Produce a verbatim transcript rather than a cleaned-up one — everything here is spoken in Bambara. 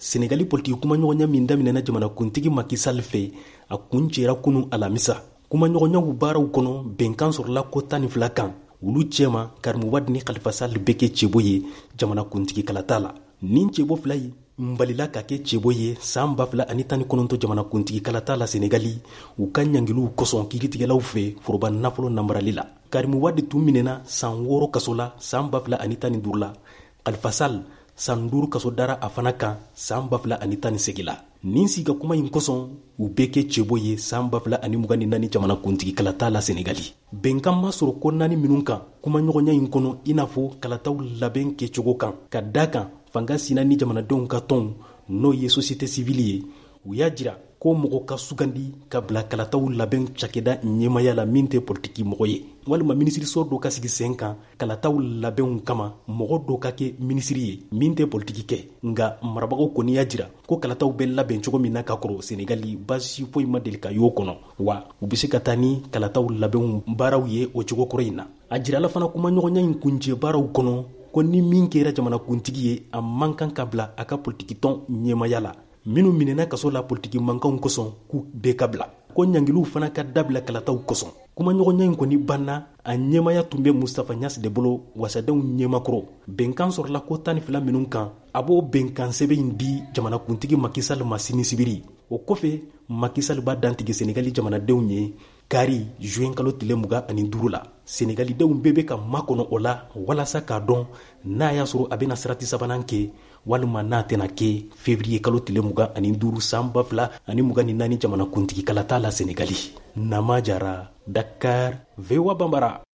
senegali politiki kumaɲɔgɔnya min daminɛna jamanakuntigi Macky Sall fɛ a kun cɛra kunu alamisa. kumaɲɔgɔnyaw baaraw kɔnɔ bɛnkan sɔrɔla ko tan ni fila kan. olu cɛma Karimu Wade ni Khalifa Sall bɛ kɛ cɛbo ye jamanakuntigi kalata la. nin cɛbo fila yi nbalila ka kɛ cɛbo ye san ba fila ani tan ni kɔnɔntɔn jamanakuntigi kalata la senegali u ka ɲangiliw kosɔn kiiritigɛlaw fɛ foroba nafolo namarali la. Karimu Wade tun minɛna san wɔɔrɔ kaso la san ba fila ani tan ni duuru la. Khalifa Sall san duuru kaso dara a fana kan san ba fila ani tan ni segin la. nin siga kuma in kosɔn u bɛɛ kɛ cɛbo ye san ba fila ani mugan ni naani jamanakuntigi kalata la senegali. bɛnkan ma sɔrɔ ko naani minnu kan kumaɲɔgɔnya in kɔnɔ i n'a fɔ kalataw labɛn kɛcogo kan. ka da kan fanga sina ni jamanadenw ka tɔnw n'o ye société civile ye u y'a jira ko mɔgɔ ka sugandi ka bila kalataw labɛn cakɛda ɲɛmaya la min tɛ politiki mɔgɔ ye. walima minisiriso dɔ ka sigi sen kan kalataw labɛnw kama mɔgɔ dɔ ka kɛ minisiri ye min tɛ politiki kɛ. nga marabagaw kɔni y'a jira ko kalataw bɛ labɛn cogo min na ka kɔrɔ senegali baasi foyi ma deli ka y'o kɔnɔ wa u bɛ se ka taa ni kalataw labɛnw baaraw ye o cogo kɔrɔ in na. a jirala fana kumaɲɔgɔnya in kuncɛ baaraw kɔnɔ ko ni min kɛra jamanakuntigi ye a man kan ka bila a ka politiki tɔn ɲɛmaya la. minnu minɛna kaso la politiki mankanw kosɔn k'u bɛɛ ka bila. ko ɲangiliw fana ka dabila kalataw kosɔn. kumaɲɔgɔnya in kɔni banna a ɲɛmaya tun bɛ Mustafa Ɲasi de bolo wasadenw ɲɛmakɔrɔ. bɛnkan sɔrɔla ko tan ni fila minnu kan a b'o bɛnkan sɛbɛn in di jamanakuntigi Macky Sall ma sini sibiri. o kɔfɛ Macky Sall b'a dantigi senegali jamanadenw ye kari juin kalo tile mugan ani duuru la. senegalidenw bɛɛ bɛ ka makɔnɔ o la walasa k'a dɔn n'a y'a sɔrɔ a bɛna sarati sabanan kɛ walima n'a tɛna kɛ février kalo tile mugan ani duuru san ba fila ani mugan ni naani jamanakuntigi kalata la senegali. Nama Jara, Dakar, V O A Bambara.